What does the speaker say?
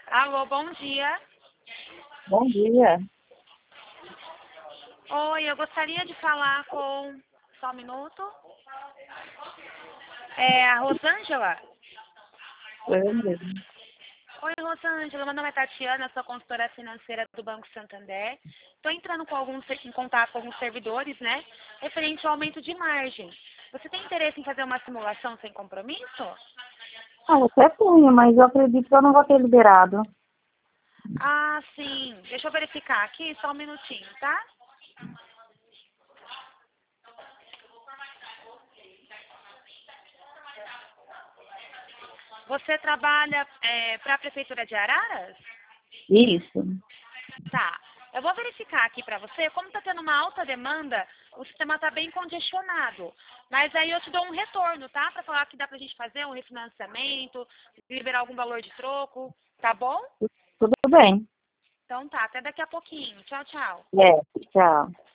Alô, bom dia. Bom dia. Oi, eu gostaria de falar com... Só um minuto. É a Rosângela? Sou eu mesmo. Oi, Rosângela. Meu nome é Tatiana, sou consultora financeira do Banco Santander. Estou entrando em contato com alguns servidores, né? Referente ao aumento de margem. Você tem interesse em fazer uma simulação sem compromisso? Ah, eu até punha, mas eu acredito que eu não vou ter liberado. Ah, sim. Deixa eu verificar aqui, só um minutinho, tá? Você trabalha para a Prefeitura de Araras? Isso. Tá. Eu vou verificar aqui para você. Como está tendo uma alta demanda, o sistema está bem congestionado. Mas aí eu te dou um retorno, tá? Para falar que dá para a gente fazer um refinanciamento, liberar algum valor de troco. Tá bom? Tudo bem. Então tá. Até daqui a pouquinho. Tchau, tchau. É, tchau.